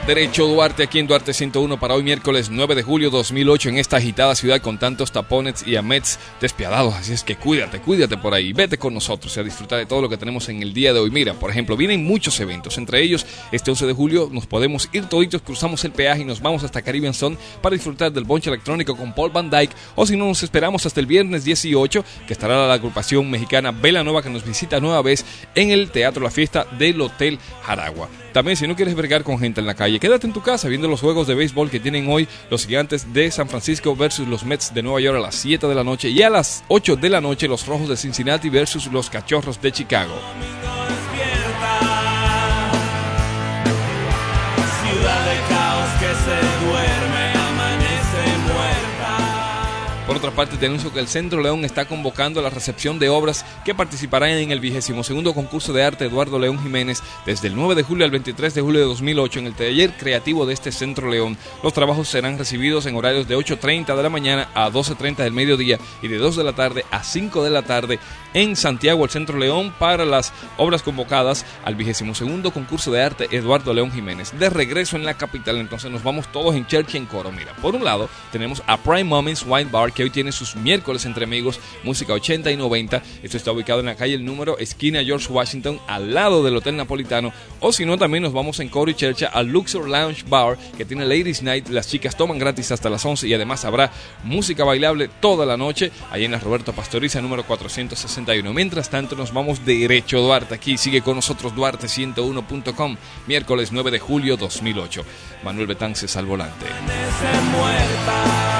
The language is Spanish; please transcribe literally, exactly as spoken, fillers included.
Derecho Duarte, aquí en Duarte ciento uno para hoy miércoles nueve de julio dos mil ocho en esta agitada ciudad con tantos tapones y amets despiadados, así es que cuídate, cuídate por ahí, vete con nosotros y a disfrutar de todo lo que tenemos en el día de hoy. Mira, por ejemplo, vienen muchos eventos, entre ellos este once de julio nos podemos ir toditos, cruzamos el peaje y nos vamos hasta Caribbean Sun para disfrutar del bonche electrónico con Paul Van Dyke, o si no nos esperamos hasta el viernes dieciocho que estará la agrupación mexicana Vela Nueva que nos visita nueva vez en el Teatro La Fiesta del Hotel Jaragua. También, si no quieres bregar con gente en la calle, quédate en tu casa viendo los juegos de béisbol que tienen hoy los Gigantes de San Francisco versus los Mets de Nueva York a las siete de la noche y a las ocho de la noche los Rojos de Cincinnati versus los Cachorros de Chicago. Ciudad de caos que se duerme, amanece muerta. Por otra parte, te anuncio que el Centro León está convocando a la recepción de obras que participarán en el vigésimo segundo concurso de arte Eduardo León Jiménez desde el nueve de julio al veintitrés de julio de dos mil ocho en el taller creativo de este Centro León. Los trabajos serán recibidos en horarios de ocho treinta de la mañana a doce treinta del mediodía y de dos de la tarde a cinco de la tarde en Santiago, el Centro León, para las obras convocadas al vigésimo segundo concurso de arte Eduardo León Jiménez. De regreso en la capital, entonces nos vamos todos en Cherchi en coro. Mira, por un lado tenemos a Prime Moments Wine Bar, que hoy tiene sus miércoles entre amigos, música ochenta y noventa. Esto está ubicado en la calle El Número, esquina George Washington, al lado del Hotel Napolitano. O si no, también nos vamos en Coro y Chercha al Luxor Lounge Bar, que tiene Ladies Night. Las chicas toman gratis hasta las once y además habrá música bailable toda la noche, ahí en la Roberto Pastoriza, número cuatrocientos sesenta y uno. Mientras tanto, nos vamos derecho Duarte. Aquí sigue con nosotros Duarte ciento uno punto com, miércoles nueve de julio dos mil ocho. Manuel Betances al volante. Amanece muerta.